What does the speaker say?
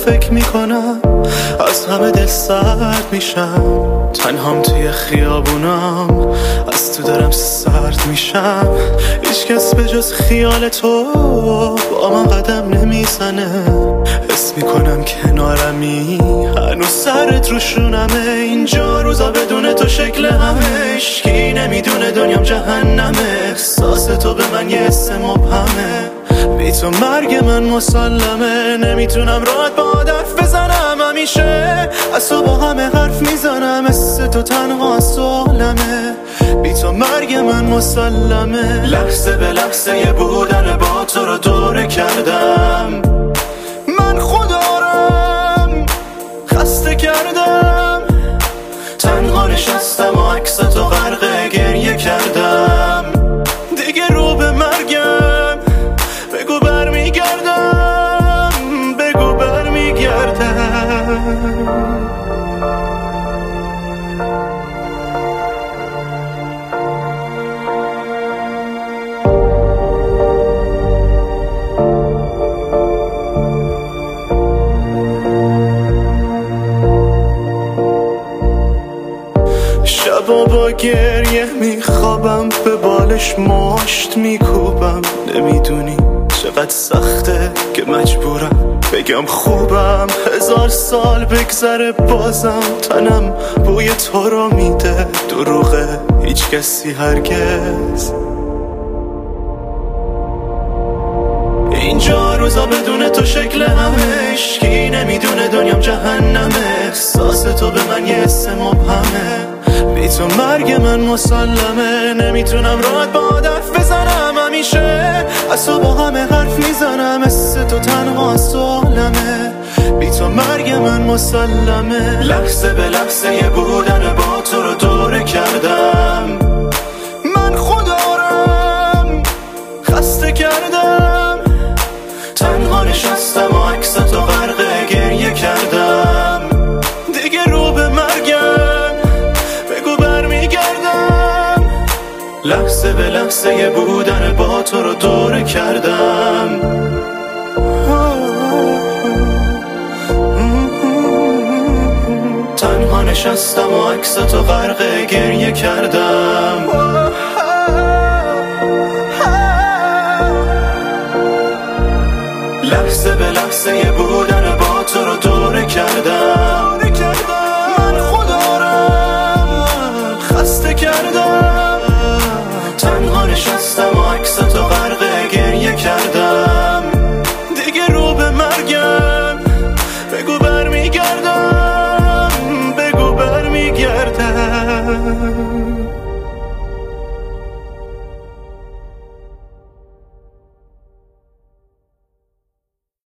فکر میکنم از همه دل سرد میشم، تنهام توی خیابونم از تو دارم سرد میشم. هیچ کس به جز خیال تو با من قدم نمیزنه، حس میکنم کنارمی هنوز سرت روشونمه. اینجا روزا بدون تو شکل همه، هیچکی نمیدونه دنیام جهنمه. احساس تو به من یه حس مبهمه، بی تو مرگ من مسلمه. نمیتونم راحت با حرف بزنم، همیشه از تو با همه حرف میزنم. مثل تو تنها سالمه، بی تو مرگ من مسلمه. لحظه به لحظه یه بودن با تو رو دوره کردم، من خودارم خسته کردم. تنها نشستم و عکس تو غرق گریه کردم. دیگه رو به مرگم، بگو برمیگردم، بگو برمیگردم. شبا با گریه میخوابم، به بالش مشت میکوبم. نمیدونی چقدر سخته که مجبورم بگم خوبم. 1000 سال بگذره بازم تنم بوی تو رو میده. دروغه هیچ کسی هرگز اینجا روزا بدون تو شکل همه، هیچکی نمیدونه دنیام جهنمه. احساس تو به من یه حس مبهمه، بی تو مرگ من مسلمه. نمیتونم راحت با حرف بزنم، همیشه از تو با همه حرف میزنم. مثل تو تنها سالمه، بی تو مرگ من مسلمه. لحظه به لحظه یه بودن با تو رو دوره کردم، من خودارم خسته کردم. تنها نشستم و عکس تو غرق گریه کردم. دیگه رو به مرگم، بگو برمیگردم. لحظه به لحظه یه بودن با تو رو دوره کردم. تنها نشستم و عکس تو غرق گریه کردم. لحظه به لحظه یه بودن با تو رو دوره کردم.